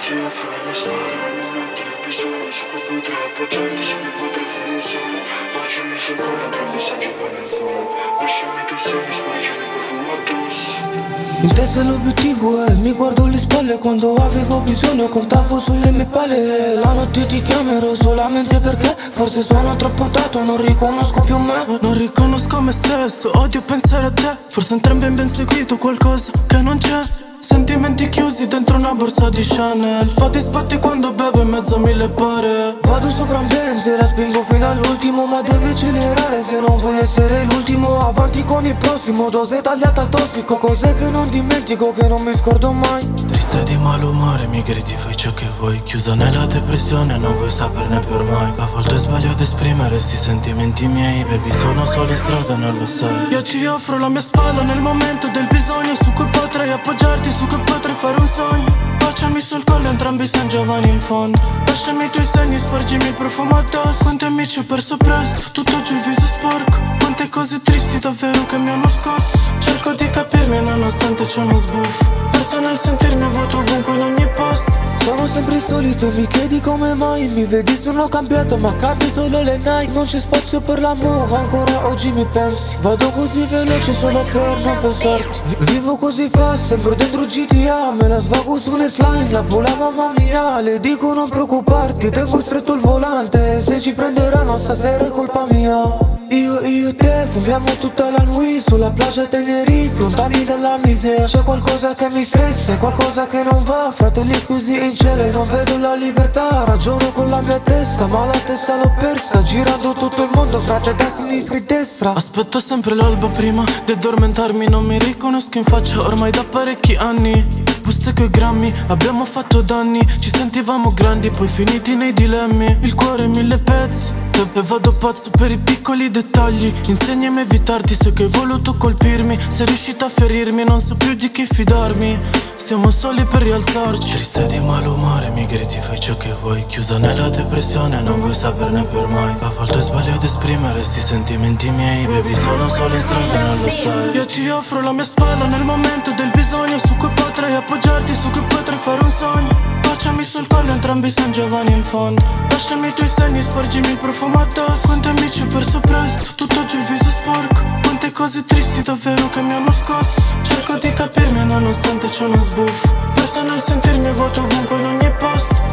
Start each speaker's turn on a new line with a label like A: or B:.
A: ti offro la mia storia nel momento del bisogno, su cui potrei appoggiarti, su cui potrei fare un sogno. Baciami sul collo, entrambi saggi poi nel fondo. Lasciami i tuoi segni, spargimi il profumo addosso.
B: In testa l'obiettivo è, mi guardo le spalle quando avevo bisogno, contavo sulle mie palle. La notte ti chiamerò solamente perché forse sono troppo dato, non riconosco più me.
C: Non riconosco me stesso, odio pensare a te. Forse entrambi abbiamo seguito qualcosa che non c'è. Sentimenti chiusi dentro una borsa di Chanel. Fate spatti quando bevo in mezzo a mille pare.
B: Vado sopra un Benz e la spingo fino all'ultimo, ma devi accelerare se non vuoi essere l'ultimo. Avanti con il prossimo, dose tagliata al tossico, cose che non dimentico, che non mi scordo mai.
C: Triste di malumore, mi gridi, fai ciò che vuoi. Chiusa nella depressione, non vuoi saperne per mai. A volte sbaglio ad esprimere sti sentimenti miei. Baby, sono solo in strada, non lo sai. Io ti offro la mia spalla nel momento del bisogno, su cui potrei appoggiarti, su cui potrei fare un sogno. Baciami sul collo, entrambi San Giovanni in fondo. Lasciami i tuoi segni, spargimi il profumo addosso. Quanti amici ho perso presto, tutto giù il viso sporco. Quante cose tristi davvero che mi hanno scosso. Cerco di capirmi nonostante c'è uno sbuffo. Perso nel sentirmi vuoto ovunque in ogni posto.
B: Sono sempre il solito, mi chiedi come mai. Mi vedi sono cambiato, ma cambi solo le night. Non c'è spazio per l'amore, ancora oggi mi pensi. Vado così veloce solo per non pensarti. Vivo così fast, sembro dentro GTA. Me la svago su un slime, la bola mamma mia. Le dico non preoccuparti, tengo stretto il volante. Se ci prenderanno stasera è colpa mia. Io e te fumiamo tutta la nuit sulla playa Tenerife, lontani dalla miseria. C'è qualcosa che mi stressa, qualcosa che non va. Fratelli chiusi in cielo e non vedo la libertà. Ragiono con la mia testa, ma la testa l'ho persa. Girando tutto il mondo, frate, da sinistra e destra.
C: Aspetto sempre l'alba prima di addormentarmi. Non mi riconosco in faccia ormai da parecchi anni. Buste coi grammi, abbiamo fatto danni. Ci sentivamo grandi, poi finiti nei dilemmi. Il cuore in mille pezzi e vado pazzo per i piccoli dettagli. Insegnami a evitarti, se che hai voluto colpirmi. Sei riuscita a ferirmi, non so più di chi fidarmi. Siamo soli per rialzarci. Triste di malumore, mi gridi, fai ciò che vuoi. Chiusa nella depressione, non vuoi saperne per mai. A volte sbaglio ad esprimere sti sentimenti miei. Baby, sono solo in strada, non lo sai. Io ti offro la mia spalla nel momento del bisogno, su cui potrei appoggiarti, su cui potrei fare un sogno. Baciami sul collo, entrambi San Giovanni in fondo. Lasciami i tuoi segni, spargimi il profumo addosso. Quanti amici ho perso presto, tutto giù il viso sporco. Quante cose tristi davvero che mi hanno scosso. Cerco di capirmi nonostante c'è uno sbuffo. Perso nel sentirmi vuoto ovunque in ogni posto.